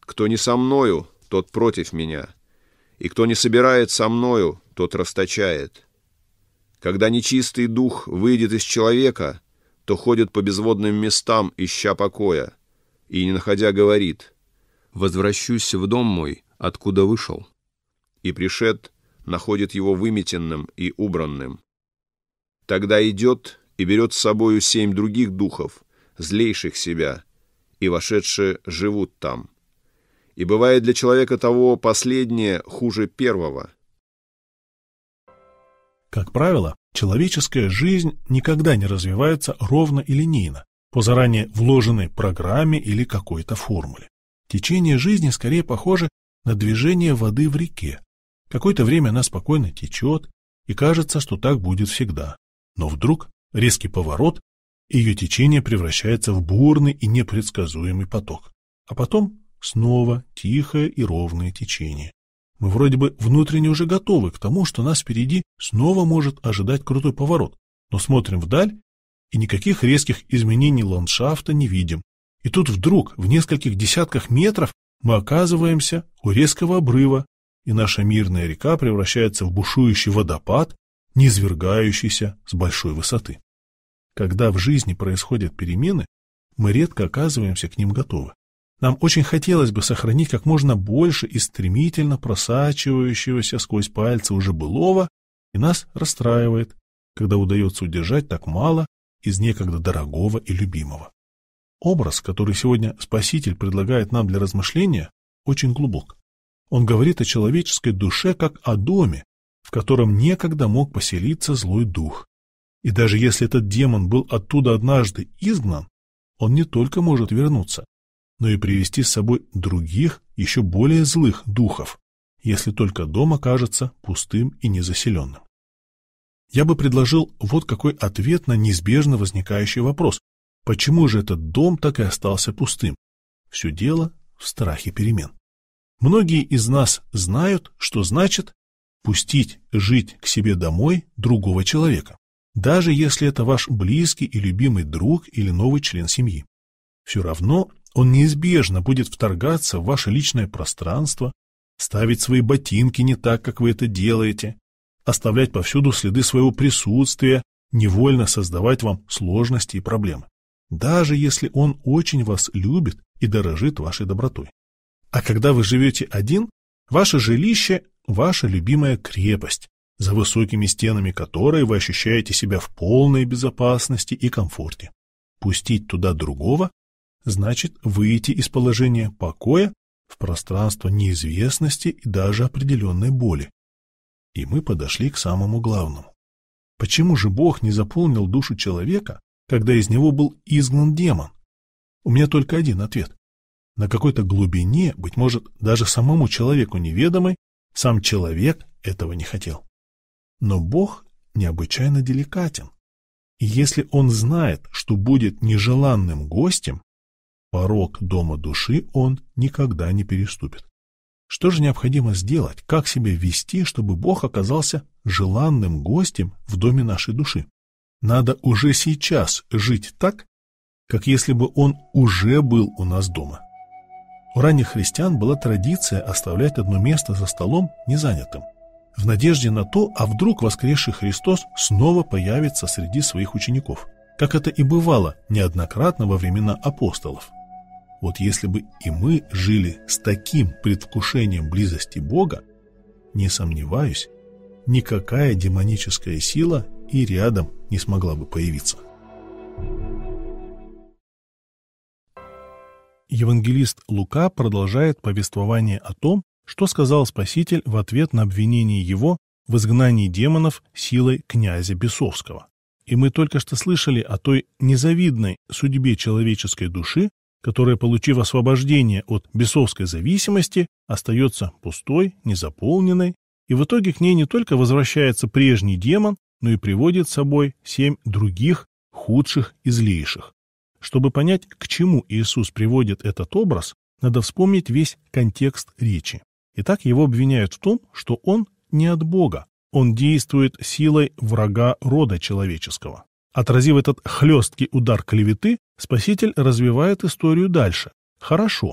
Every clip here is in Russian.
Кто не со мною, тот против меня, и кто не собирает со мною, тот расточает. Когда нечистый дух выйдет из человека, то ходит по безводным местам, ища покоя, и, не находя, говорит: «Возвращусь в дом мой, откуда вышел». И пришед, находит его выметенным и убранным. Тогда идет и берет с собою 7 других духов, злейших себя, и вошедшие живут там. И бывает для человека того последнее хуже первого. Как правило, человеческая жизнь никогда не развивается ровно и линейно, по заранее вложенной программе или какой-то формуле. Течение жизни скорее похоже на движение воды в реке. Какое-то время она спокойно течет, и кажется, что так будет всегда. Но вдруг резкий поворот, и ее течение превращается в бурный и непредсказуемый поток. А потом снова тихое и ровное течение. Мы вроде бы внутренне уже готовы к тому, что нас впереди снова может ожидать крутой поворот, но смотрим вдаль и никаких резких изменений ландшафта не видим. И тут вдруг в нескольких десятках метров мы оказываемся у резкого обрыва, и наша мирная река превращается в бушующий водопад, низвергающийся с большой высоты. Когда в жизни происходят перемены, мы редко оказываемся к ним готовы. Нам очень хотелось бы сохранить как можно больше и стремительно просачивающегося сквозь пальцы уже былого, и нас расстраивает, когда удается удержать так мало из некогда дорогого и любимого. Образ, который сегодня Спаситель предлагает нам для размышления, очень глубок. Он говорит о человеческой душе как о доме, в котором некогда мог поселиться злой дух. И даже если этот демон был оттуда однажды изгнан, он не только может вернуться, но и привести с собой других, еще более злых духов, если только дом окажется пустым и незаселенным. Я бы предложил вот какой ответ на неизбежно возникающий вопрос: почему же этот дом так и остался пустым? Все дело в страхе перемен. Многие из нас знают, что значит пустить жить к себе домой другого человека, даже если это ваш близкий и любимый друг или новый член семьи. Все равно он неизбежно будет вторгаться в ваше личное пространство, ставить свои ботинки не так, как вы это делаете, оставлять повсюду следы своего присутствия, невольно создавать вам сложности и проблемы, даже если он очень вас любит и дорожит вашей добротой. А когда вы живете один, ваше жилище – ваша любимая крепость, за высокими стенами которой вы ощущаете себя в полной безопасности и комфорте. Пустить туда другого – значит выйти из положения покоя в пространство неизвестности и даже определенной боли. И мы подошли к самому главному. Почему же Бог не заполнил душу человека, когда из него был изгнан демон? У меня только один ответ. На какой-то глубине, быть может, даже самому человеку неведомой, сам человек этого не хотел. Но Бог необычайно деликатен. И если Он знает, что будет нежеланным гостем, порог дома души Он никогда не переступит. Что же необходимо сделать, как себя вести, чтобы Бог оказался желанным гостем в доме нашей души? Надо уже сейчас жить так, как если бы Он уже был у нас дома. У ранних христиан была традиция оставлять одно место за столом незанятым, в надежде на то, а вдруг воскресший Христос снова появится среди своих учеников, как это и бывало неоднократно во времена апостолов. Вот если бы и мы жили с таким предвкушением близости Бога, не сомневаюсь, никакая демоническая сила и рядом не смогла бы появиться. Евангелист Лука продолжает повествование о том, что сказал Спаситель в ответ на обвинение его в изгнании демонов силой князя бесовского. И мы только что слышали о той незавидной судьбе человеческой души, которая, получив освобождение от бесовской зависимости, остается пустой, незаполненной, и в итоге к ней не только возвращается прежний демон, но и приводит с собой 7 других, худших и злейших. Чтобы понять, к чему Иисус приводит этот образ, надо вспомнить весь контекст речи. Итак, его обвиняют в том, что он не от Бога, он действует силой врага рода человеческого. Отразив этот хлесткий удар клеветы, Спаситель развивает историю дальше. Хорошо,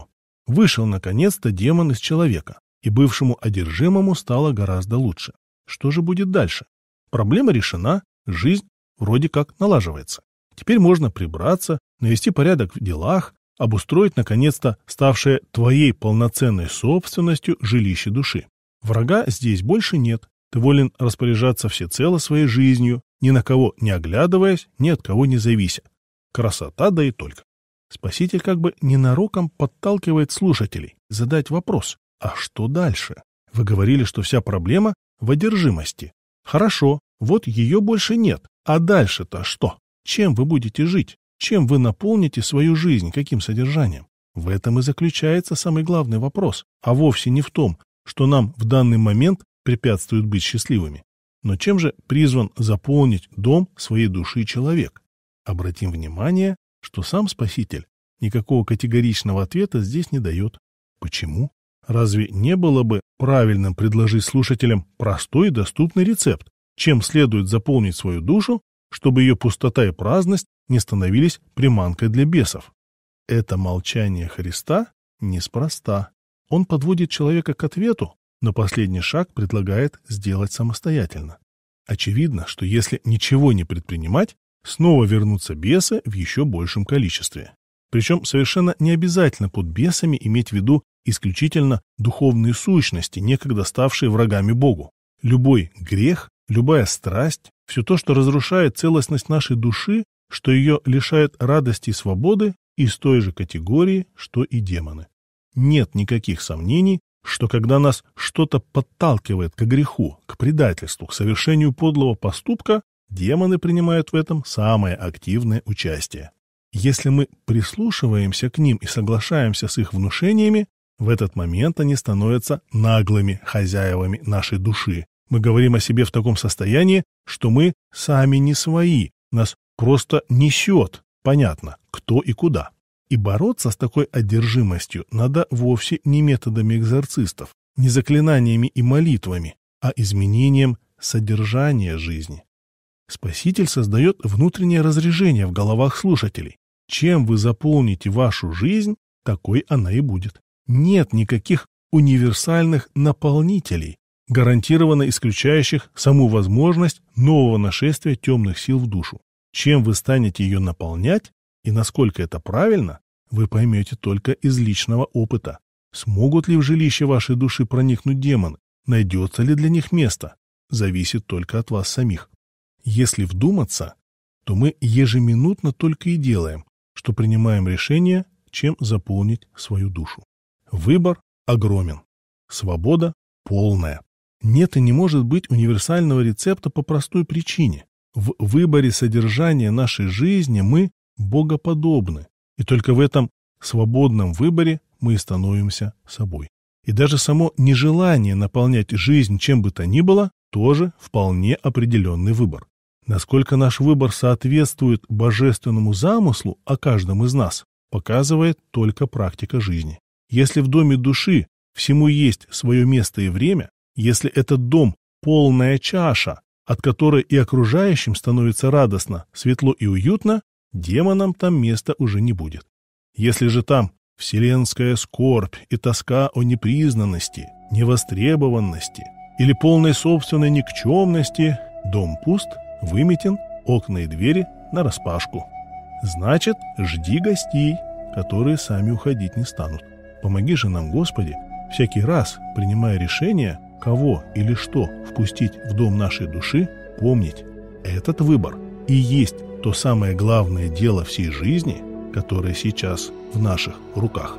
Вышел наконец-то демон из человека, и бывшему одержимому стало гораздо лучше. Что же будет дальше? Проблема решена, жизнь вроде как налаживается. Теперь можно прибраться, навести порядок в делах, обустроить наконец-то ставшее твоей полноценной собственностью жилище души. Врага здесь больше нет. Ты волен распоряжаться всецело своей жизнью, ни на кого не оглядываясь, ни от кого не завися. Красота да и только. Спаситель как бы ненароком подталкивает слушателей задать вопрос: а что дальше? Вы говорили, что вся проблема в одержимости. Хорошо, вот ее больше нет. А дальше-то что? Чем вы будете жить? Чем вы наполните свою жизнь? Каким содержанием? В этом и заключается самый главный вопрос, а вовсе не в том, что нам в данный момент препятствует быть счастливыми. Но чем же призван заполнить дом своей души человек? Обратим внимание, что сам Спаситель никакого категоричного ответа здесь не дает. Почему? Разве не было бы правильным предложить слушателям простой и доступный рецепт, чем следует заполнить свою душу, чтобы ее пустота и праздность не становились приманкой для бесов? Это молчание Христа неспроста. Он подводит человека к ответу, но последний шаг предлагает сделать самостоятельно. Очевидно, что если ничего не предпринимать, снова вернутся бесы в еще большем количестве. Причем совершенно не обязательно под бесами иметь в виду исключительно духовные сущности, некогда ставшие врагами Богу. Любой грех, любая страсть, все то, что разрушает целостность нашей души, что ее лишает радости и свободы, из той же категории, что и демоны. Нет никаких сомнений, что когда нас что-то подталкивает к греху, к предательству, к совершению подлого поступка, демоны принимают в этом самое активное участие. Если мы прислушиваемся к ним и соглашаемся с их внушениями, в этот момент они становятся наглыми хозяевами нашей души. Мы говорим о себе в таком состоянии, что мы сами не свои, нас просто несет, понятно, кто и куда. И бороться с такой одержимостью надо вовсе не методами экзорцистов, не заклинаниями и молитвами, а изменением содержания жизни. Спаситель создает внутреннее разрежение в головах слушателей. Чем вы заполните вашу жизнь, такой она и будет. Нет никаких универсальных наполнителей, гарантированно исключающих саму возможность нового нашествия темных сил в душу. Чем вы станете ее наполнять и насколько это правильно, вы поймете только из личного опыта. Смогут ли в жилище вашей души проникнуть демоны? Найдется ли для них место? Зависит только от вас самих. Если вдуматься, то мы ежеминутно только и делаем, что принимаем решение, чем заполнить свою душу. Выбор огромен. Свобода полная. Нет и не может быть универсального рецепта по простой причине. В выборе содержания нашей жизни мы богоподобны, и только в этом свободном выборе мы и становимся собой. И даже само нежелание наполнять жизнь чем бы то ни было тоже вполне определенный выбор. Насколько наш выбор соответствует божественному замыслу о каждом из нас, показывает только практика жизни. Если в доме души всему есть свое место и время, если этот дом – полная чаша, от которой и окружающим становится радостно, светло и уютно, демонам там места уже не будет. Если же там вселенская скорбь и тоска о непризнанности, невостребованности или полной собственной никчемности, дом пуст, выметен, окна и двери нараспашку. Значит, жди гостей, которые сами уходить не станут. Помоги же нам, Господи, всякий раз, принимая решение, кого или что впустить в дом нашей души, помнить, этот выбор и есть то самое главное дело всей жизни, которое сейчас в наших руках.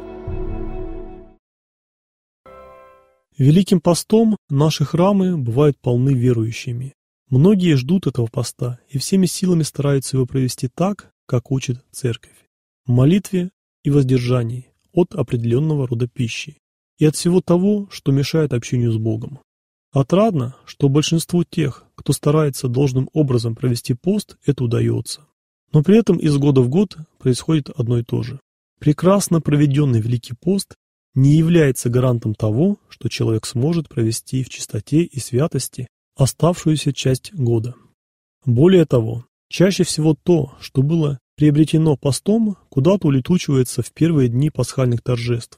Великим постом наши храмы бывают полны верующими. Многие ждут этого поста и всеми силами стараются его провести так, как учит Церковь. В молитве и воздержании от определенного рода пищи и от всего того, что мешает общению с Богом. Отрадно, что большинству тех, кто старается должным образом провести пост, это удается. Но при этом из года в год происходит одно и то же. Прекрасно проведенный Великий пост не является гарантом того, что человек сможет провести в чистоте и святости оставшуюся часть года. Более того, чаще всего то, что было приобретено постом, куда-то улетучивается в первые дни пасхальных торжеств.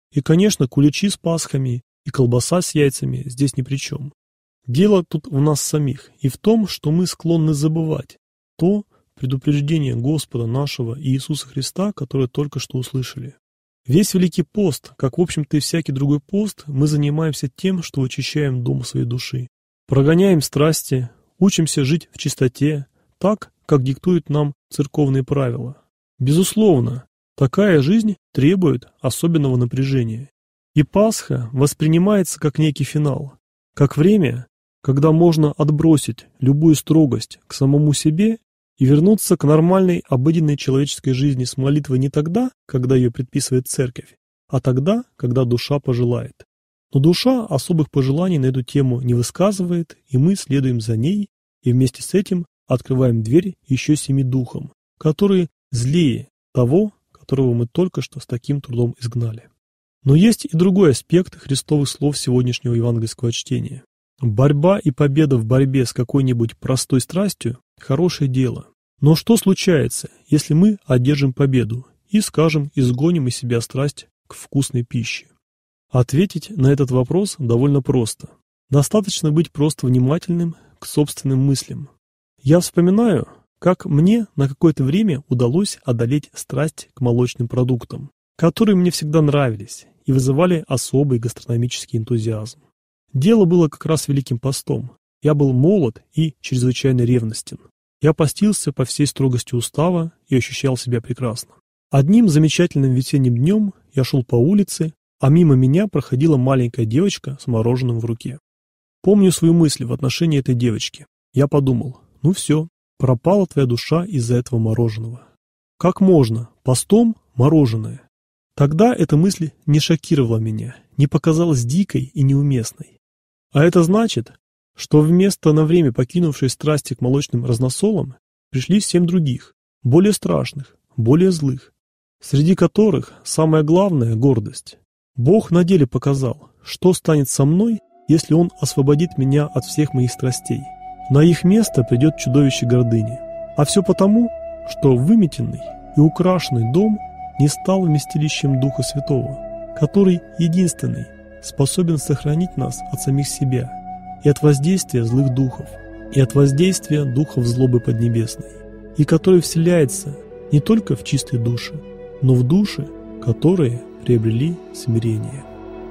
И, конечно, куличи с пасхами и колбаса с яйцами здесь ни при чем. Дело тут в нас самих и в том, что мы склонны забывать то предупреждение Господа нашего Иисуса Христа, которое только что услышали. Весь Великий пост, как в общем-то и всякий другой пост, мы занимаемся тем, что очищаем дом своей души, прогоняем страсти, учимся жить в чистоте, так, как диктуют нам церковные правила. Безусловно, такая жизнь требует особенного напряжения. И Пасха воспринимается как некий финал, как время, когда можно отбросить любую строгость к самому себе и вернуться к нормальной обыденной человеческой жизни с молитвой не тогда, когда ее предписывает церковь, а тогда, когда душа пожелает. Но душа особых пожеланий на эту тему не высказывает, и мы следуем за ней, и вместе с этим открываем дверь еще 7 духам, которые злее того, которого мы только что с таким трудом изгнали. Но есть и другой аспект христовых слов сегодняшнего евангельского чтения. Борьба и победа в борьбе с какой-нибудь простой страстью – хорошее дело. Но что случается, если мы одержим победу и, скажем, изгоним из себя страсть к вкусной пище? Ответить на этот вопрос довольно просто. Достаточно быть просто внимательным к собственным мыслям. Я вспоминаю, как мне на какое-то время удалось одолеть страсть к молочным продуктам, которые мне всегда нравились и вызывали особый гастрономический энтузиазм. Дело было как раз Великим постом. Я был молод и чрезвычайно ревностен. Я постился по всей строгости устава и ощущал себя прекрасно. Одним замечательным весенним днем я шел по улице, а мимо меня проходила маленькая девочка с мороженым в руке. Помню свою мысль в отношении этой девочки. Я подумал, ну все, пропала твоя душа из-за этого мороженого. Как можно? Постом мороженое. Тогда эта мысль не шокировала меня, не показалась дикой и неуместной. А это значит, что вместо на время покинувшей страсти к молочным разносолам пришли 7 других, более страшных, более злых, среди которых самое главное – гордость. Бог на деле показал, что станет со мной, если Он освободит меня от всех моих страстей. На их место придет чудовище гордыни. А все потому, что выметенный и украшенный дом не стал вместилищем Духа Святого, который единственный способен сохранить нас от самих себя и от воздействия злых духов, и от воздействия духов злобы поднебесной, и который вселяется не только в чистые души, но в души, которые приобрели смирение.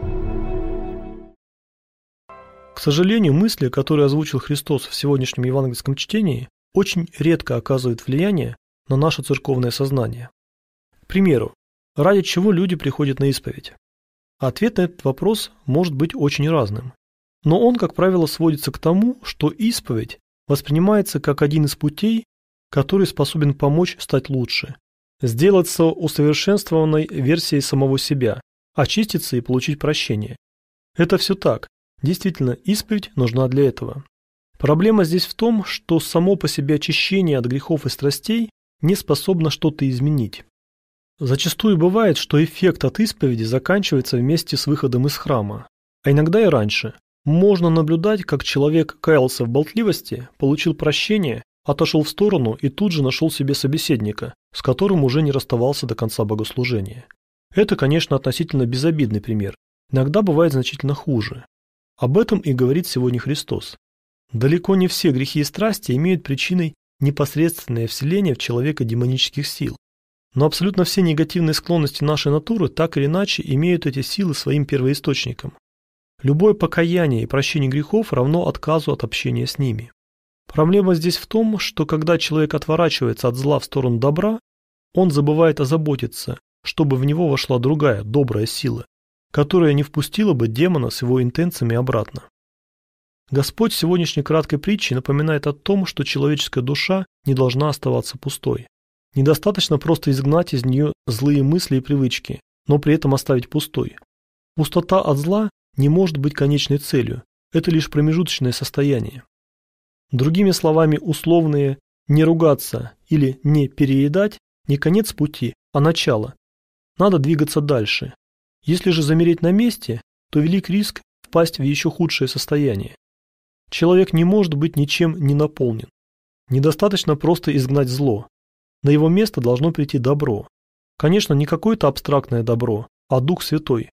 К сожалению, мысли, которые озвучил Христос в сегодняшнем евангельском чтении, очень редко оказывают влияние на наше церковное сознание. К примеру, ради чего люди приходят на исповедь? Ответ на этот вопрос может быть очень разным. Но он, как правило, сводится к тому, что исповедь воспринимается как один из путей, который способен помочь стать лучше, сделаться усовершенствованной версией самого себя, очиститься и получить прощение. Это все так. Действительно, исповедь нужна для этого. Проблема здесь в том, что само по себе очищение от грехов и страстей не способно что-то изменить. Зачастую бывает, что эффект от исповеди заканчивается вместе с выходом из храма, а иногда и раньше. Можно наблюдать, как человек каялся в болтливости, получил прощение, отошел в сторону и тут же нашел себе собеседника, с которым уже не расставался до конца богослужения. Это, конечно, относительно безобидный пример. Иногда бывает значительно хуже. Об этом и говорит сегодня Христос. Далеко не все грехи и страсти имеют причиной непосредственное вселение в человека демонических сил. Но абсолютно все негативные склонности нашей натуры так или иначе имеют эти силы своим первоисточником. Любое покаяние и прощение грехов равно отказу от общения с ними. Проблема здесь в том, что когда человек отворачивается от зла в сторону добра, он забывает озаботиться, чтобы в него вошла другая, добрая сила, которая не впустила бы демона с его интенциями обратно. Господь в сегодняшней краткой притче напоминает о том, что человеческая душа не должна оставаться пустой. Недостаточно просто изгнать из нее злые мысли и привычки, но при этом оставить пустой. Пустота от зла не может быть конечной целью, это лишь промежуточное состояние. Другими словами, условные «не ругаться» или «не переедать» не конец пути, а начало. Надо двигаться дальше. Если же замереть на месте, то велик риск впасть в еще худшее состояние. Человек не может быть ничем не наполнен. Недостаточно просто изгнать зло. На его место должно прийти добро. Конечно, не какое-то абстрактное добро, а Дух Святой,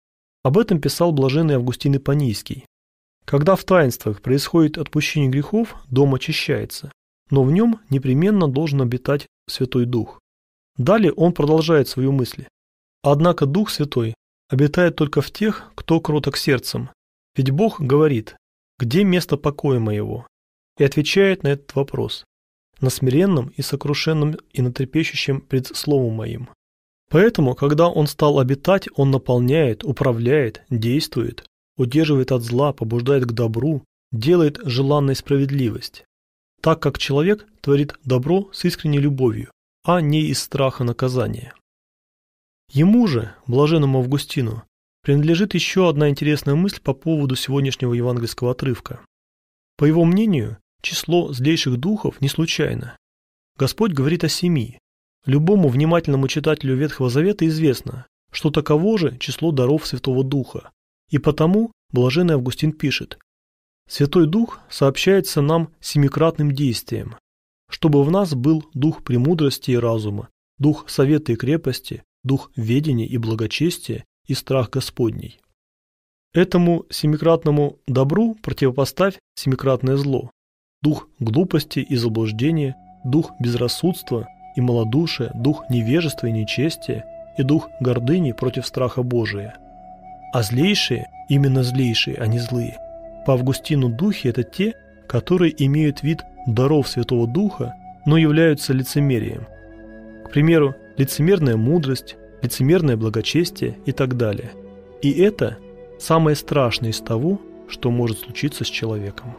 Об этом писал блаженный Августин Ипонийский. Когда в таинствах происходит отпущение грехов, дом очищается, но в нем непременно должен обитать Святой Дух. Далее он продолжает свою мысль. Однако Дух Святой обитает только в тех, кто кроток сердцем. Ведь Бог говорит: «Где место покоя моего?» И отвечает на этот вопрос: «На смиренном и сокрушенном и на трепещущем пред Словом моим». Поэтому, когда Он стал обитать, Он наполняет, управляет, действует, удерживает от зла, побуждает к добру, делает желанной справедливость. Так как человек творит добро с искренней любовью, а не из страха наказания. Ему же, блаженному Августину, принадлежит еще одна интересная мысль по поводу сегодняшнего евангельского отрывка. По его мнению, число злейших духов не случайно. Господь говорит о 7. Любому внимательному читателю Ветхого Завета известно, что таково же число даров Святого Духа. И потому блаженный Августин пишет: «Святой Дух сообщается нам семикратным действием, чтобы в нас был дух премудрости и разума, дух совета и крепости, дух ведения и благочестия и страх Господний». Этому семикратному добру противопоставь семикратное зло, дух глупости и заблуждения, дух безрассудства и малодушия, дух невежества и нечестия и дух гордыни против страха Божия. А злейшие, именно злейшие, а не злые, по Августину духи – это те, которые имеют вид даров Святого Духа, но являются лицемерием. К примеру, лицемерная мудрость, лицемерное благочестие и так далее. И это самое страшное из того, что может случиться с человеком.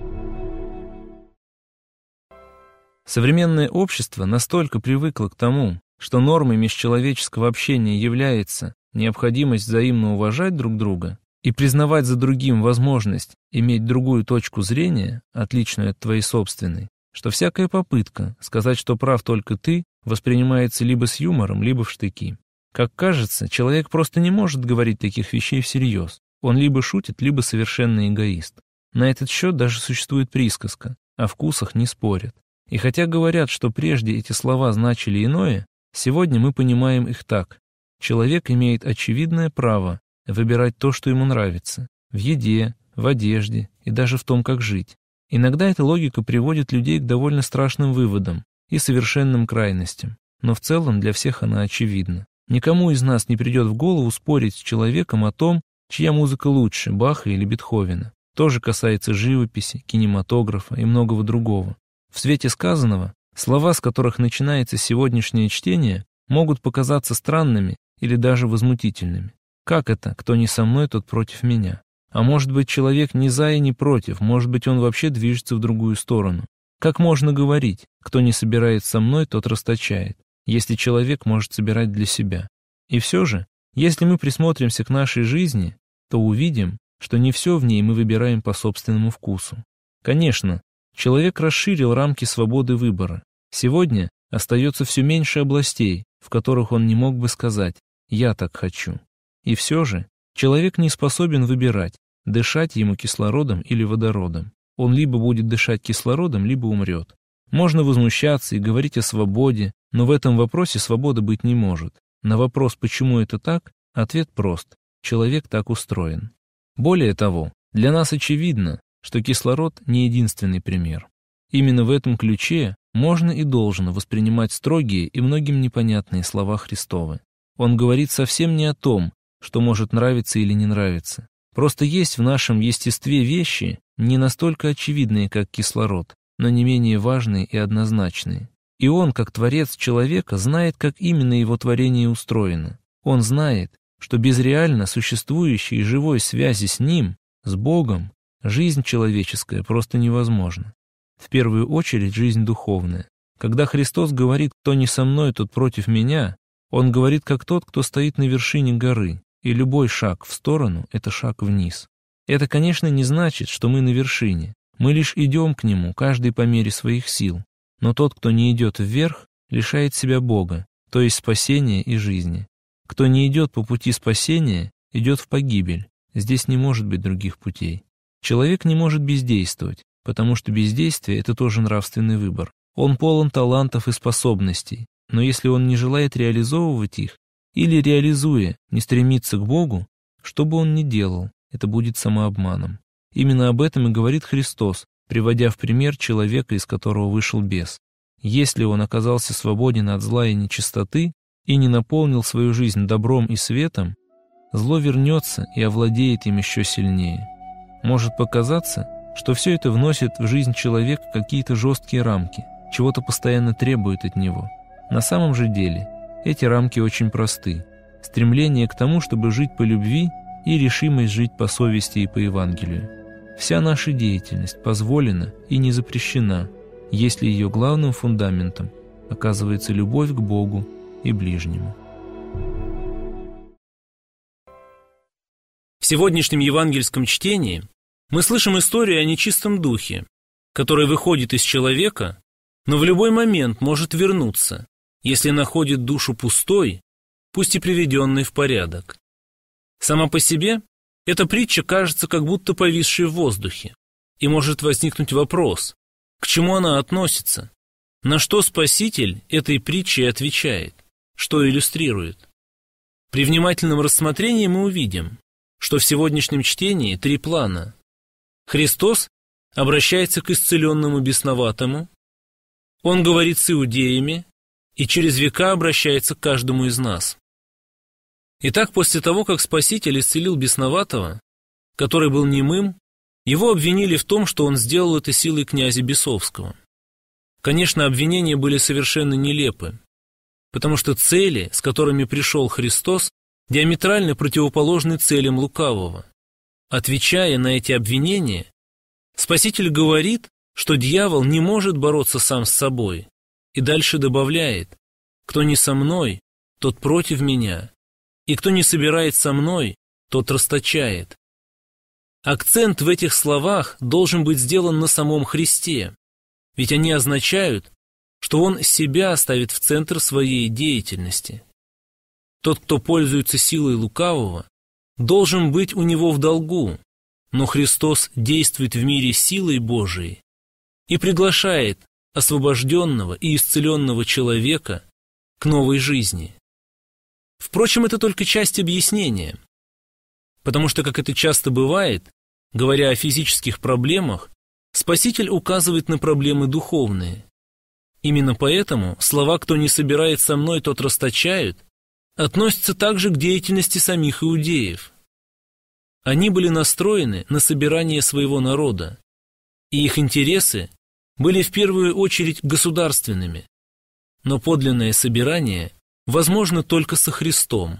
Современное общество настолько привыкло к тому, что нормой межчеловеческого общения является необходимость взаимно уважать друг друга и признавать за другим возможность иметь другую точку зрения, отличную от твоей собственной, что всякая попытка сказать, что прав только ты, воспринимается либо с юмором, либо в штыки. Как кажется, человек просто не может говорить таких вещей всерьез. Он либо шутит, либо совершенно эгоист. На этот счет даже существует присказка: о вкусах не спорят. И хотя говорят, что прежде эти слова значили иное, сегодня мы понимаем их так. Человек имеет очевидное право выбирать то, что ему нравится, в еде, в одежде и даже в том, как жить. Иногда эта логика приводит людей к довольно страшным выводам и совершенным крайностям, но в целом для всех она очевидна. Никому из нас не придет в голову спорить с человеком о том, чья музыка лучше, Баха или Бетховена. То же касается живописи, кинематографа и многого другого. В свете сказанного, слова, с которых начинается сегодняшнее чтение, могут показаться странными или даже возмутительными. Как это, кто не со мной, тот против меня? А может быть, человек не за и не против, может быть, он вообще движется в другую сторону. Как можно говорить, кто не собирает со мной, тот расточает, если человек может собирать для себя? И все же, если мы присмотримся к нашей жизни, то увидим, что не все в ней мы выбираем по собственному вкусу. Конечно, человек расширил рамки свободы выбора. Сегодня остается все меньше областей, в которых он не мог бы сказать «я так хочу». И все же человек не способен выбирать, дышать ему кислородом или водородом. Он либо будет дышать кислородом, либо умрет. Можно возмущаться и говорить о свободе, но в этом вопросе свобода быть не может. На вопрос, почему это так, ответ прост: человек так устроен. Более того, для нас очевидно, что кислород не единственный пример. Именно в этом ключе можно и должно воспринимать строгие и многим непонятные слова Христовы. Он говорит совсем не о том, что может нравиться или не нравиться. Просто есть в нашем естестве вещи, не настолько очевидные, как кислород, но не менее важные и однозначные. И он, как творец человека, знает, как именно его творение устроено. Он знает, что без реально существующей и живой связи с ним, с Богом, жизнь человеческая просто невозможна. В первую очередь жизнь духовная. Когда Христос говорит «кто не со мной, тот против меня», Он говорит как тот, кто стоит на вершине горы, и любой шаг в сторону — это шаг вниз. Это, конечно, не значит, что мы на вершине. Мы лишь идем к нему, каждый по мере своих сил. Но тот, кто не идет вверх, лишает себя Бога, то есть спасения и жизни. Кто не идет по пути спасения, идет в погибель. Здесь не может быть других путей. Человек не может бездействовать, потому что бездействие — это тоже нравственный выбор. Он полон талантов и способностей, но если он не желает реализовывать их, или, реализуя, не стремится к Богу, Что бы он ни делал, это будет самообманом. Именно об этом и говорит Христос, приводя в пример человека, из которого вышел бес. Если он оказался свободен от зла и нечистоты и не наполнил свою жизнь добром и светом, зло вернется и овладеет им еще сильнее. Может показаться, что все это вносит в жизнь человека какие-то жесткие рамки, чего-то постоянно требует от него. На самом же деле эти рамки очень просты. Стремление к тому, чтобы жить по любви, и решимость жить по совести и по Евангелию. Вся наша деятельность позволена и не запрещена, если ее главным фундаментом оказывается любовь к Богу и ближнему. В сегодняшнем евангельском чтении мы слышим историю о нечистом духе, который выходит из человека, но в любой момент может вернуться, если находит душу пустой, пусть и приведенной в порядок. Сама по себе эта притча кажется как будто повисшей в воздухе, и может возникнуть вопрос, к чему она относится, на что Спаситель этой притчей отвечает, что иллюстрирует. При внимательном рассмотрении мы увидим, что в сегодняшнем чтении три плана. Христос обращается к исцеленному бесноватому, Он говорит с иудеями и через века обращается к каждому из нас. Итак, после того, как Спаситель исцелил бесноватого, который был немым, его обвинили в том, что он сделал это силой князя Бесовского. Конечно, обвинения были совершенно нелепы, потому что цели, с которыми пришел Христос, диаметрально противоположны целям лукавого. Отвечая на эти обвинения, Спаситель говорит, что дьявол не может бороться сам с собой, и дальше добавляет: «Кто не со мной, тот против меня, и кто не собирает со мной, тот расточает». Акцент в этих словах должен быть сделан на самом Христе, ведь они означают, что Он себя ставит в центр своей деятельности. Тот, кто пользуется силой лукавого, должен быть у него в долгу, но Христос действует в мире силой Божией и приглашает освобожденного и исцеленного человека к новой жизни. Впрочем, это только часть объяснения, потому что, как это часто бывает, говоря о физических проблемах, Спаситель указывает на проблемы духовные. Именно поэтому слова «кто не собирает со мной, тот расточает» относятся также к деятельности самих иудеев. Они были настроены на собирание своего народа, и их интересы были в первую очередь государственными, но подлинное собирание возможно только со Христом.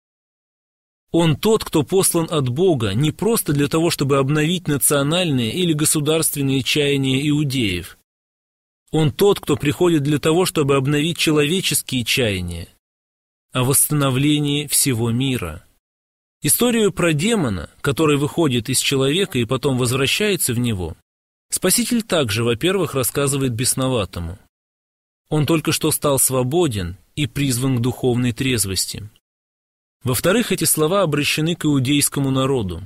Он тот, кто послан от Бога не просто для того, чтобы обновить национальные или государственные чаяния иудеев. Он тот, кто приходит для того, чтобы обновить человеческие чаяния, о восстановлении всего мира. Историю про демона, который выходит из человека и потом возвращается в него, Спаситель также, во-первых, рассказывает бесноватому. Он только что стал свободен и призван к духовной трезвости. Во-вторых, эти слова обращены к иудейскому народу.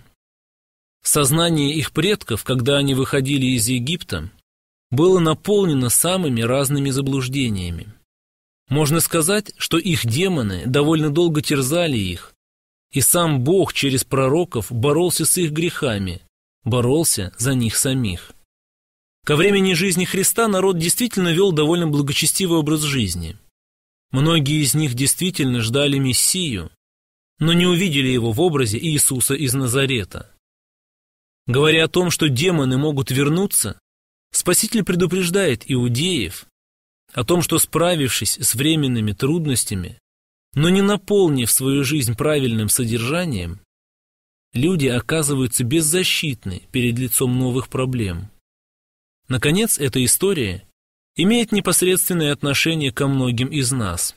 Сознание их предков, когда они выходили из Египта, было наполнено самыми разными заблуждениями. Можно сказать, что их демоны довольно долго терзали их, и сам Бог через пророков боролся с их грехами, боролся за них самих. Ко времени жизни Христа народ действительно вел довольно благочестивый образ жизни. Многие из них действительно ждали Мессию, но не увидели его в образе Иисуса из Назарета. Говоря о том, что демоны могут вернуться, Спаситель предупреждает иудеев о том, что, справившись с временными трудностями, но не наполнив свою жизнь правильным содержанием, люди оказываются беззащитны перед лицом новых проблем. Наконец, эта история имеет непосредственное отношение ко многим из нас.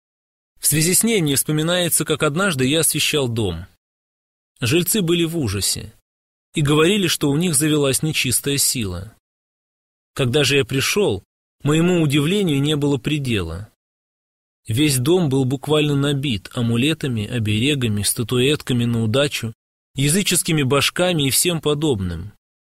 В связи с ней мне вспоминается, как однажды я освещал дом. Жильцы были в ужасе и говорили, что у них завелась нечистая сила. Когда же я пришел, моему удивлению не было предела. Весь дом был буквально набит амулетами, оберегами, статуэтками на удачу, языческими башками и всем подобным.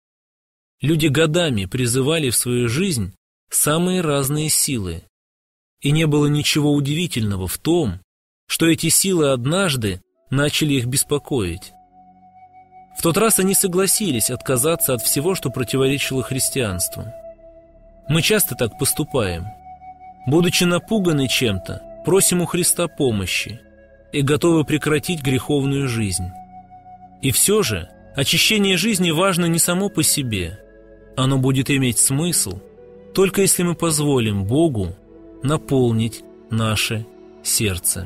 Люди годами призывали в свою жизнь самые разные силы, и не было ничего удивительного в том, что эти силы однажды начали их беспокоить. В тот раз они согласились отказаться от всего, что противоречило христианству. Мы часто так поступаем. Будучи напуганы чем-то, просим у Христа помощи и готовы прекратить греховную жизнь. И все же очищение жизни важно не само по себе. Оно будет иметь смысл, только если мы позволим Богу наполнить наше сердце.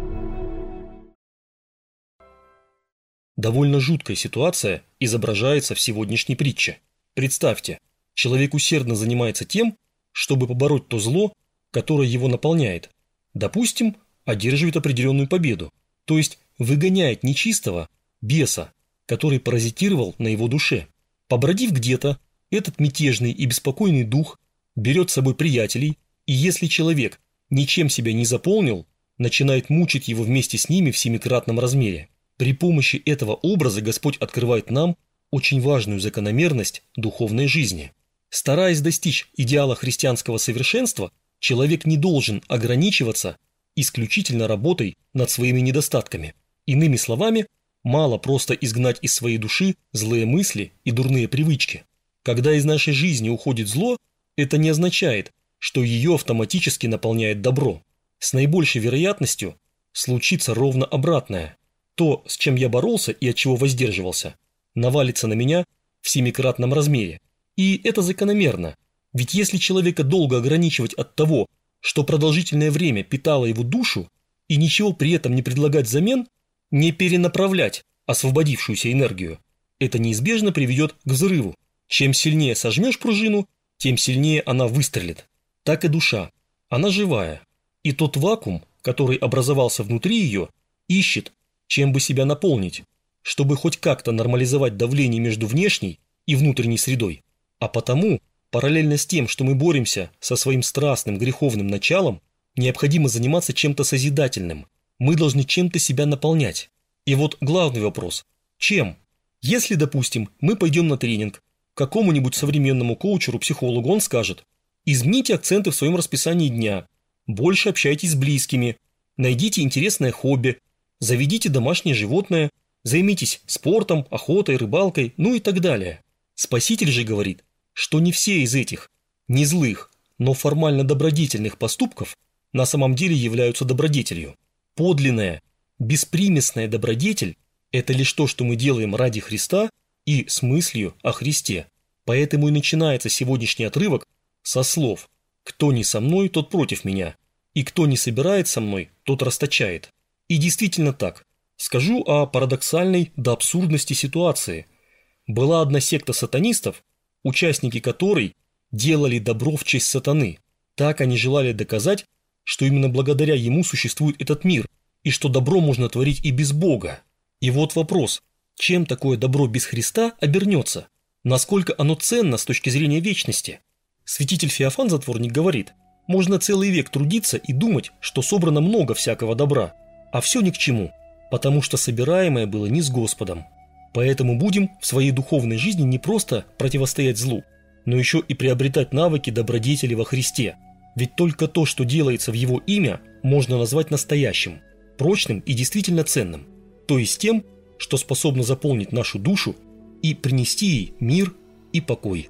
Довольно жуткая ситуация изображается в сегодняшней притче. Представьте, человек усердно занимается тем, чтобы побороть то зло, которое его наполняет. Допустим, одерживает определенную победу, то есть выгоняет нечистого, беса, который паразитировал на его душе. Побродив где-то, этот мятежный и беспокойный дух берет с собой приятелей, и если человек ничем себя не заполнил, начинает мучить его вместе с ними в 7-кратном размере. При помощи этого образа Господь открывает нам очень важную закономерность духовной жизни. Стараясь достичь идеала христианского совершенства, человек не должен ограничиваться исключительно работой над своими недостатками. Иными словами, мало просто изгнать из своей души злые мысли и дурные привычки. Когда из нашей жизни уходит зло, это не означает, что ее автоматически наполняет добро. С наибольшей вероятностью случится ровно обратное. То, с чем я боролся и от чего воздерживался, навалится на меня в 7-кратном размере. И это закономерно, ведь если человека долго ограничивать от того, что продолжительное время питало его душу, и ничего при этом не предлагать взамен, не перенаправлять освободившуюся энергию, это неизбежно приведет к взрыву. Чем сильнее сожмешь пружину, тем сильнее она выстрелит. Так и душа. Она живая. И тот вакуум, который образовался внутри ее, ищет, чем бы себя наполнить, чтобы хоть как-то нормализовать давление между внешней и внутренней средой. А потому, параллельно с тем, что мы боремся со своим страстным греховным началом, необходимо заниматься чем-то созидательным. Мы должны чем-то себя наполнять. И вот главный вопрос – чем? Если, допустим, мы пойдем на тренинг к какому-нибудь современному коучеру-психологу, он скажет: измените акценты в своем расписании дня, больше общайтесь с близкими, найдите интересное хобби, заведите домашнее животное, займитесь спортом, охотой, рыбалкой, ну и так далее. Спаситель же говорит, что не все из этих, не злых, но формально добродетельных поступков на самом деле являются добродетелью. Подлинная, беспримесная добродетель – это лишь то, что мы делаем ради Христа и с мыслью о Христе. Поэтому и начинается сегодняшний отрывок со слов: «Кто не со мной, тот против меня, и кто не собирает со мной, тот расточает». И действительно так. Скажу о парадоксальной до абсурдности ситуации. Была одна секта сатанистов, участники которой делали добро в честь сатаны. Так они желали доказать, что именно благодаря ему существует этот мир, и что добро можно творить и без Бога. И вот вопрос: чем такое добро без Христа обернется? Насколько оно ценно с точки зрения вечности? Святитель Феофан Затворник говорит: можно целый век трудиться и думать, что собрано много всякого добра, а все ни к чему, потому что собираемое было не с Господом. Поэтому будем в своей духовной жизни не просто противостоять злу, но еще и приобретать навыки добродетели во Христе. Ведь только то, что делается в Его имя, можно назвать настоящим, прочным и действительно ценным, то есть тем, что способно заполнить нашу душу и принести ей мир и покой.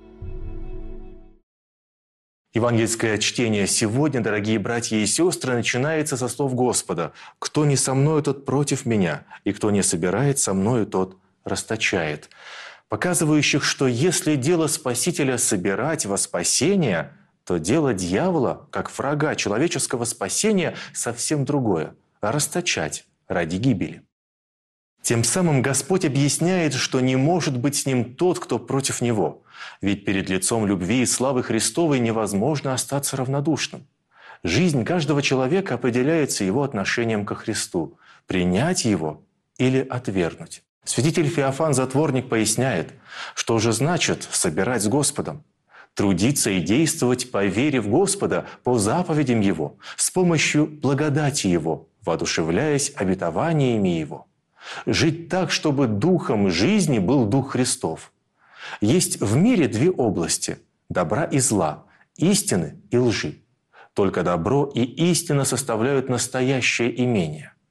Евангельское чтение сегодня, дорогие братья и сестры, начинается со слов Господа: «Кто не со мною, тот против меня, и кто не собирает со мною, тот расточает», показывающих, что если дело Спасителя собирать во спасение, то дело дьявола, как врага человеческого спасения, совсем другое – расточать ради гибели. Тем самым Господь объясняет, что не может быть с ним тот, кто против него. Ведь перед лицом любви и славы Христовой невозможно остаться равнодушным. Жизнь каждого человека определяется его отношением ко Христу – принять его или отвергнуть. Святитель Феофан Затворник поясняет, что же значит собирать с Господом. Трудиться и действовать по вере в Господа, по заповедям Его, с помощью благодати Его, воодушевляясь обетованиями Его. Жить так, чтобы духом жизни был Дух Христов. Есть в мире две области – добра и зла, истины и лжи. Только добро и истина составляют настоящее имение.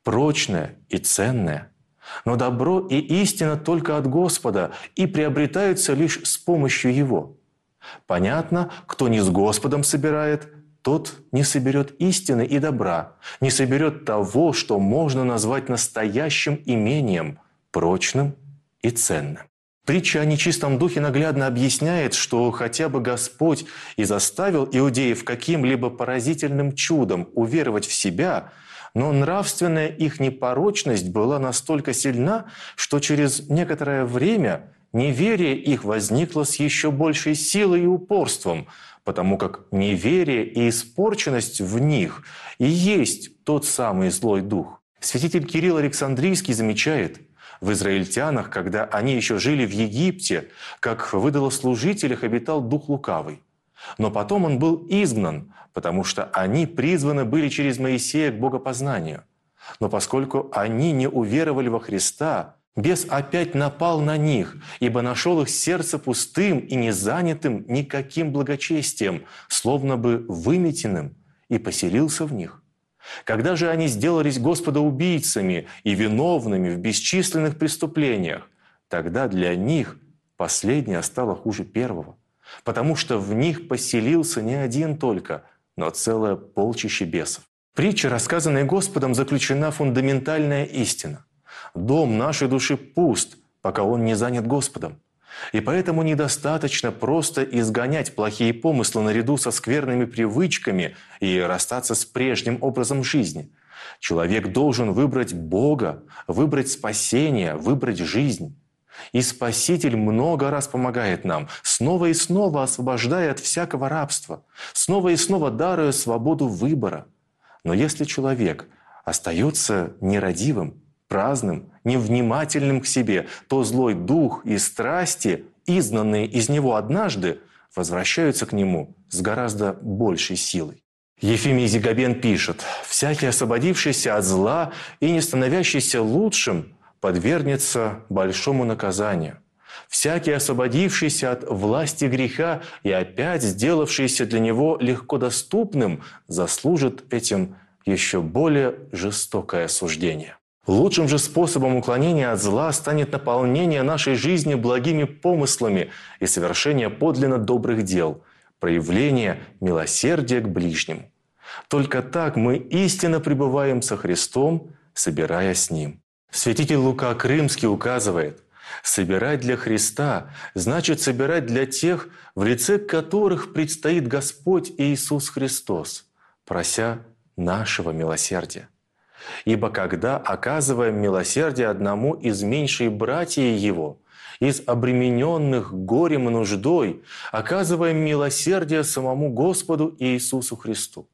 прочное и ценное. Но добро и истина только от Господа и приобретаются лишь с помощью Его. Понятно, кто не с Господом собирает, тот не соберет истины и добра, не соберет того, что можно назвать настоящим имением, прочным и ценным. Притча о нечистом духе наглядно объясняет, что хотя бы Господь и заставил иудеев каким-либо поразительным чудом уверовать в себя, но нравственная их непорочность была настолько сильна, что через некоторое время неверие их возникло с еще большей силой и упорством, потому как неверие и испорченность в них и есть тот самый злой дух. Святитель Кирилл Александрийский замечает, в израильтянах, когда они еще жили в Египте, как в идолослужителях обитал дух лукавый. Но потом он был изгнан, потому что они призваны были через Моисея к богопознанию. Но поскольку они не уверовали во Христа, бес опять напал на них, ибо нашел их сердце пустым и не занятым никаким благочестием, словно бы выметенным, и поселился в них. Когда же они сделались Господа-убийцами и виновными в бесчисленных преступлениях, тогда для них последнее стало хуже первого, потому что в них поселился не один только, но целое полчище бесов. Притча, рассказанная Господом, заключена фундаментальная истина. Дом нашей души пуст, пока он не занят Господом. И поэтому недостаточно просто изгонять плохие помыслы наряду со скверными привычками и расстаться с прежним образом жизни. Человек должен выбрать Бога, выбрать спасение, выбрать жизнь. И Спаситель много раз помогает нам, снова и снова освобождая от всякого рабства, снова и снова даруя свободу выбора. Но если человек остается нерадивым, праздным, невнимательным к себе, то злой дух и страсти, изгнанные из него однажды, возвращаются к нему с гораздо большей силой. Ефимий Зигабен пишет: «Всякий, освободившийся от зла и не становящийся лучшим, подвергнется большому наказанию. Всякий, освободившийся от власти греха и опять сделавшийся для него легко доступным, заслужит этим еще более жестокое осуждение». Лучшим же способом уклонения от зла станет наполнение нашей жизни благими помыслами и совершение подлинно добрых дел, проявление милосердия к ближнему. Только так мы истинно пребываем со Христом, собирая с Ним. Святитель Лука Крымский указывает: собирать для Христа значит собирать для тех, в лице которых предстоит Господь Иисус Христос, прося нашего милосердия. Ибо когда оказываем милосердие одному из меньшей братьев Его, из обремененных горем и нуждой, оказываем милосердие самому Господу Иисусу Христу.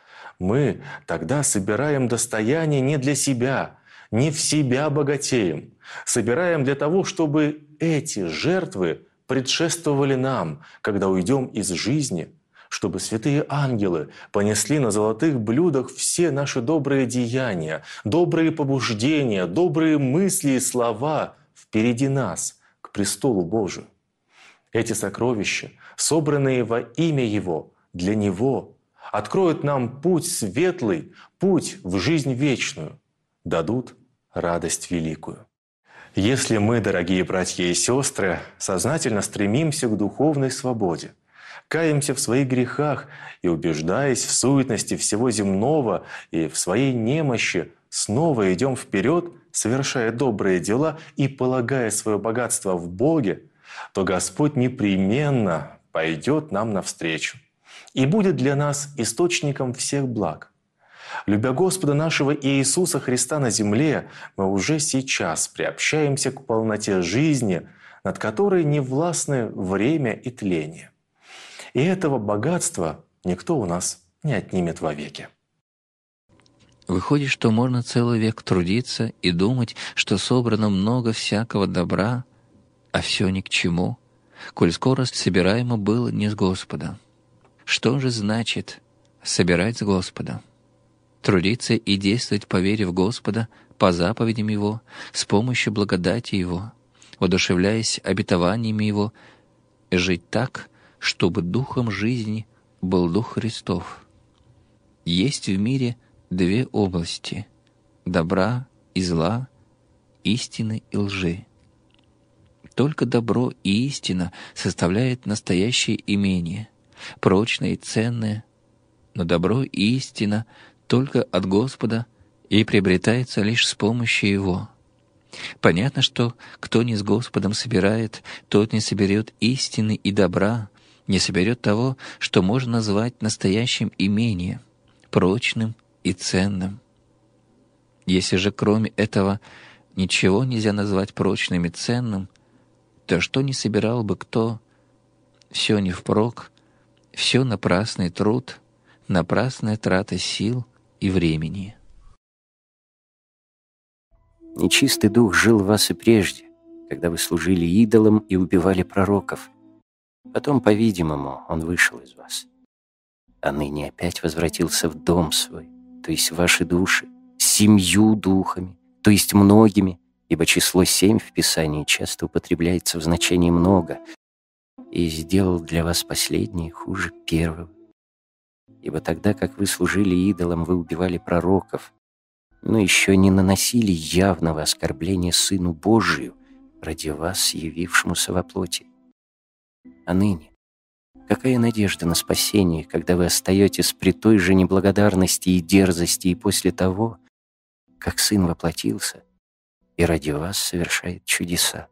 Мы тогда собираем достояние не для себя, не в себя богатеем, собираем для того, чтобы эти жертвы предшествовали нам, когда уйдем из жизни, чтобы святые ангелы понесли на золотых блюдах все наши добрые деяния, добрые побуждения, добрые мысли и слова впереди нас, к престолу Божию. Эти сокровища, собранные во имя Его, для Него, откроют нам путь светлый, путь в жизнь вечную, дадут радость великую. Если мы, дорогие братья и сестры, сознательно стремимся к духовной свободе, каемся в своих грехах и, убеждаясь в суетности всего земного и в своей немощи, снова идем вперед, совершая добрые дела и полагая свое богатство в Боге, то Господь непременно пойдет нам навстречу и будет для нас источником всех благ. Любя Господа нашего Иисуса Христа на земле, мы уже сейчас приобщаемся к полноте жизни, над которой не властны время и тление. И этого богатства никто у нас не отнимет вовеки. Выходит, что можно целый век трудиться и думать, что собрано много всякого добра, а все ни к чему, коль скоро собираемо было не с Господа. Что же значит собирать с Господа? Трудиться и действовать по вере в Господа, по заповедям Его, с помощью благодати Его, воодушевляясь обетованиями Его, жить так, чтобы духом жизни был Дух Христов. Есть в мире две области добра и зла, истины и лжи. Только добро и истина составляют настоящее имение, прочное и ценное, но добро и истина только от Господа и приобретается лишь с помощью Его. Понятно, что кто не с Господом собирает, тот не соберет истины и добра, не соберет того, что можно назвать настоящим имением, прочным и ценным. Если же кроме этого ничего нельзя назвать прочным и ценным, то что не собирал бы кто, все не впрок, все напрасный труд, напрасная трата сил и времени. Нечистый дух жил в вас и прежде, когда вы служили идолам и убивали пророков. Потом, по-видимому, он вышел из вас. А ныне опять возвратился в дом свой, то есть в ваши души, с 7 духами, то есть многими, ибо число 7 в Писании часто употребляется в значении «много», и сделал для вас последнее хуже первого. Ибо тогда, как вы служили идолам, вы убивали пророков, но еще не наносили явного оскорбления Сыну Божию ради вас, явившемуся во плоти. А ныне какая надежда на спасение, когда вы остаетесь при той же неблагодарности и дерзости и после того, как Сын воплотился и ради вас совершает чудеса?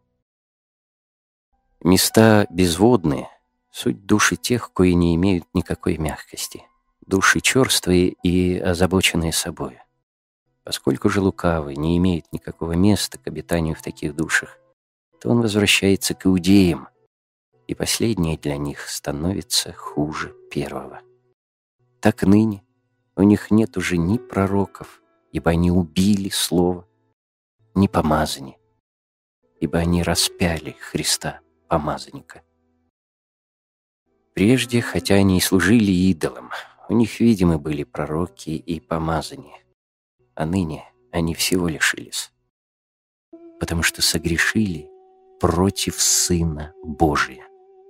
Места безводные — суть души тех, кои не имеют никакой мягкости, души черствые и озабоченные собою. Поскольку же лукавый не имеет никакого места к обитанию в таких душах, то он возвращается к иудеям, и последнее для них становится хуже первого. Так ныне у них нет уже ни пророков, ибо они убили слово, ни помазания, ибо они распяли Христа, помазанника. Прежде, хотя они и служили идолам, у них видимы были пророки и помазания, а ныне они всего лишились, потому что согрешили против Сына Божия.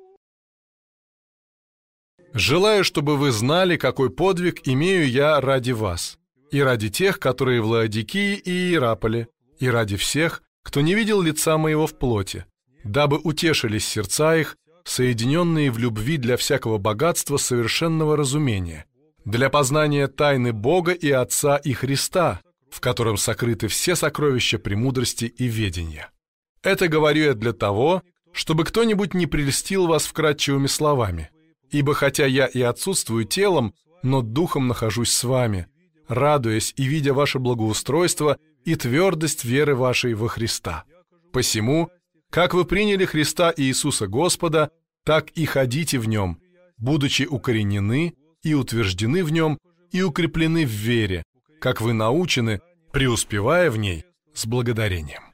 «Желаю, чтобы вы знали, какой подвиг имею я ради вас, и ради тех, которые в Лаодикии и Иераполе, и ради всех, кто не видел лица моего в плоти, дабы утешились сердца их, соединенные в любви для всякого богатства совершенного разумения, для познания тайны Бога и Отца и Христа, в котором сокрыты все сокровища премудрости и ведения. Это говорю я для того, чтобы кто-нибудь не прельстил вас вкратчивыми словами. Ибо хотя я и отсутствую телом, но духом нахожусь с вами, радуясь и видя ваше благоустройство и твердость веры вашей во Христа. Посему, как вы приняли Христа Иисуса Господа, так и ходите в Нем, будучи укоренены и утверждены в Нем и укреплены в вере, как вы научены, преуспевая в ней с благодарением».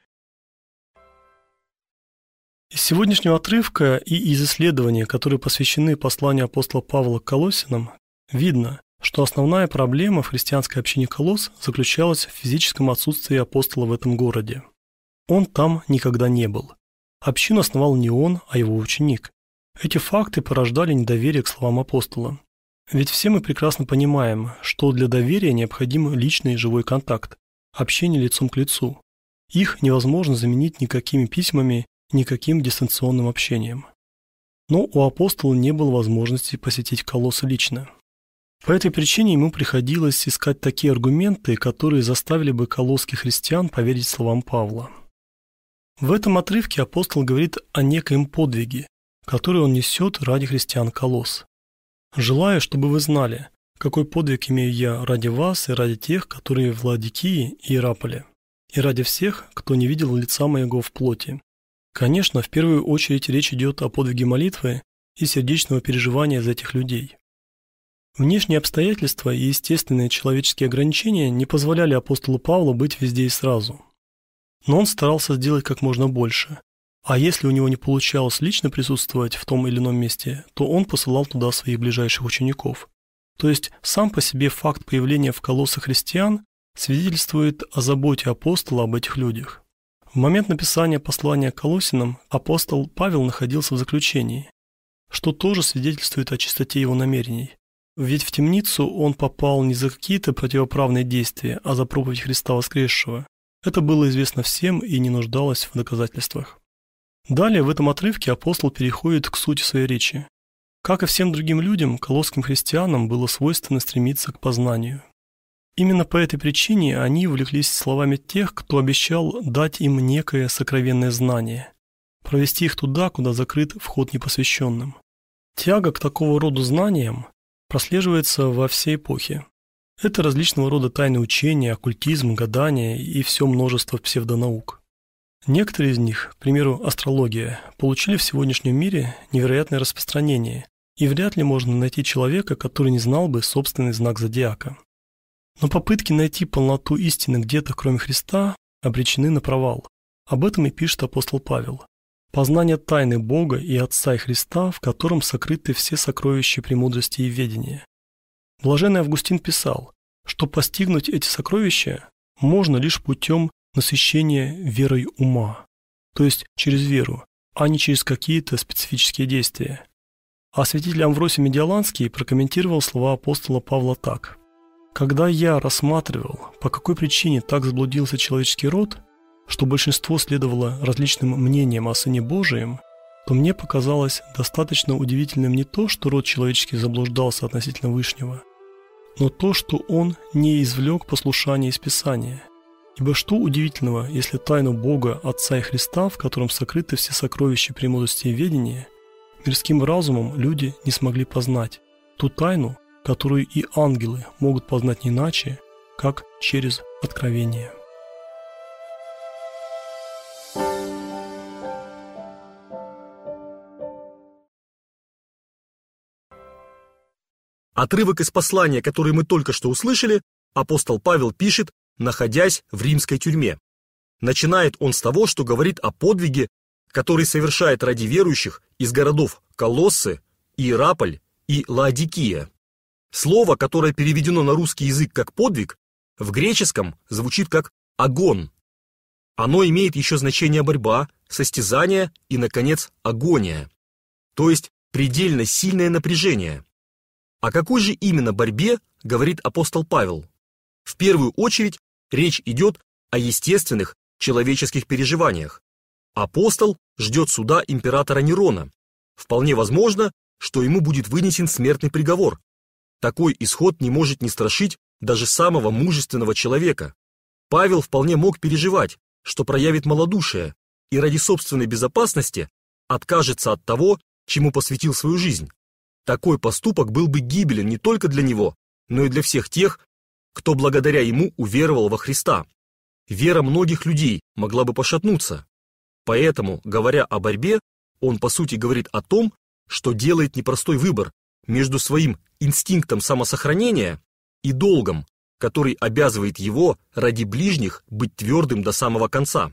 Из сегодняшнего отрывка и из исследований, которые посвящены посланию апостола Павла к Колоссянам, видно, что основная проблема в христианской общине Колосс заключалась в физическом отсутствии апостола в этом городе. Он там никогда не был. Общину основал не он, а его ученик. Эти факты порождали недоверие к словам апостола. Ведь все мы прекрасно понимаем, что для доверия необходим личный живой контакт, общение лицом к лицу. Их невозможно заменить никакими письмами, никаким дистанционным общением. Но у апостола не было возможности посетить Колоссы лично. По этой причине ему приходилось искать такие аргументы, которые заставили бы колосских христиан поверить словам Павла. В этом отрывке апостол говорит о некоем подвиге, который он несет ради христиан Колосс. «Желаю, чтобы вы знали, какой подвиг имею я ради вас и ради тех, которые в Лаодикии и Иераполе, и ради всех, кто не видел лица моего в плоти». Конечно, в первую очередь речь идет о подвиге молитвы и сердечного переживания за этих людей. Внешние обстоятельства и естественные человеческие ограничения не позволяли апостолу Павлу быть везде и сразу. Но он старался сделать как можно больше. А если у него не получалось лично присутствовать в том или ином месте, то он посылал туда своих ближайших учеников. То есть сам по себе факт появления в Колоссах христиан свидетельствует о заботе апостола об этих людях. В момент написания послания к Колоссянам апостол Павел находился в заключении, что тоже свидетельствует о чистоте его намерений. Ведь в темницу он попал не за какие-то противоправные действия, а за проповедь Христа воскресшего. Это было известно всем и не нуждалось в доказательствах. Далее в этом отрывке апостол переходит к сути своей речи. Как и всем другим людям, колосским христианам было свойственно стремиться к познанию. Именно по этой причине они увлеклись словами тех, кто обещал дать им некое сокровенное знание, провести их туда, куда закрыт вход непосвященным. Тяга к такого рода знаниям прослеживается во всей эпохе. Это различного рода тайные учения, оккультизм, гадания и все множество псевдонаук. Некоторые из них, к примеру, астрология, получили в сегодняшнем мире невероятное распространение, и вряд ли можно найти человека, который не знал бы собственный знак зодиака. Но попытки найти полноту истины где-то, кроме Христа, обречены на провал. Об этом и пишет апостол Павел. «Познание тайны Бога и Отца и Христа, в котором сокрыты все сокровища премудрости и ведения». Блаженный Августин писал, что постигнуть эти сокровища можно лишь путем насыщения верой ума, то есть через веру, а не через какие-то специфические действия. А святитель Амвросий Медиаланский прокомментировал слова апостола Павла так. «Когда я рассматривал, по какой причине так заблудился человеческий род, что большинство следовало различным мнениям о Сыне Божием, то мне показалось достаточно удивительным не то, что род человеческий заблуждался относительно Вышнего, но то, что он не извлек послушания из Писания. Ибо что удивительного, если тайну Бога, Отца и Христа, в котором сокрыты все сокровища премудрости и ведения, мирским разумом люди не смогли познать, ту тайну, которую и ангелы могут познать не иначе, как через откровение». Отрывок из послания, который мы только что услышали, апостол Павел пишет, находясь в римской тюрьме. Начинает он с того, что говорит о подвиге, который совершает ради верующих из городов Колоссы, Иераполь и Лаодикия. Слово, которое переведено на русский язык как «подвиг», в греческом звучит как «агон». Оно имеет еще значение «борьба», «состязание» и, наконец, «агония», то есть предельно сильное напряжение. О какой же именно борьбе говорит апостол Павел? В первую очередь речь идет о естественных человеческих переживаниях. Апостол ждет суда императора Нерона. Вполне возможно, что ему будет вынесен смертный приговор. Такой исход не может не страшить даже самого мужественного человека. Павел вполне мог переживать, что проявит малодушие и ради собственной безопасности откажется от того, чему посвятил свою жизнь. Такой поступок был бы гибелен не только для него, но и для всех тех, кто благодаря ему уверовал во Христа. Вера многих людей могла бы пошатнуться. Поэтому, говоря о борьбе, он по сути говорит о том, что делает непростой выбор между своим инстинктом самосохранения и долгом, который обязывает его ради ближних быть твердым до самого конца.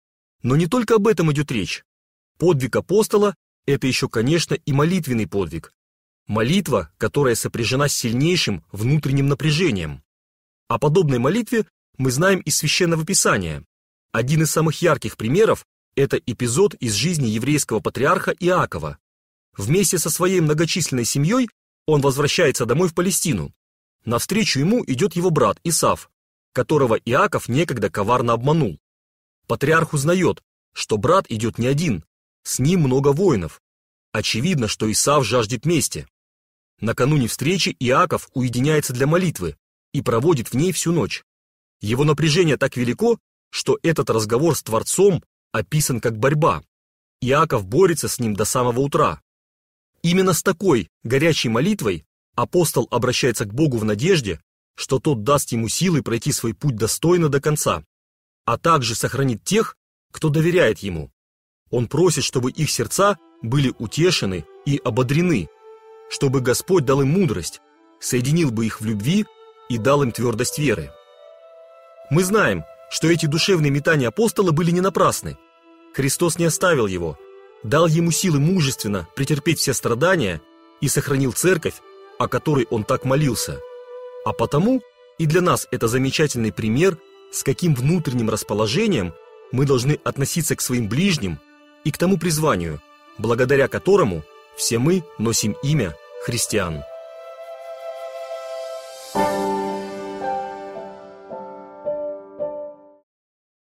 Но не только об этом идет речь. Подвиг апостола – это еще, конечно, и молитвенный подвиг. Молитва, которая сопряжена с сильнейшим внутренним напряжением. О подобной молитве мы знаем из Священного Писания. Один из самых ярких примеров – это эпизод из жизни еврейского патриарха Иакова. Вместе со своей многочисленной семьей он возвращается домой в Палестину. Навстречу ему идет его брат Исав, которого Иаков некогда коварно обманул. Патриарх узнает, что брат идет не один, с ним много воинов. Очевидно, что Исав жаждет мести. Накануне встречи Иаков уединяется для молитвы и проводит в ней всю ночь. Его напряжение так велико, что этот разговор с Творцом описан как борьба. Иаков борется с ним до самого утра. Именно с такой горячей молитвой апостол обращается к Богу в надежде, что тот даст ему силы пройти свой путь достойно до конца, а также сохранит тех, кто доверяет ему. Он просит, чтобы их сердца были утешены и ободрены, чтобы Господь дал им мудрость, соединил бы их в любви и дал им твердость веры. Мы знаем, что эти душевные метания апостола были не напрасны. Христос не оставил его, дал ему силы мужественно претерпеть все страдания и сохранил церковь, о которой он так молился. А потому и для нас это замечательный пример, с каким внутренним расположением мы должны относиться к своим ближним и к тому призванию, благодаря которому все мы носим имя христиан.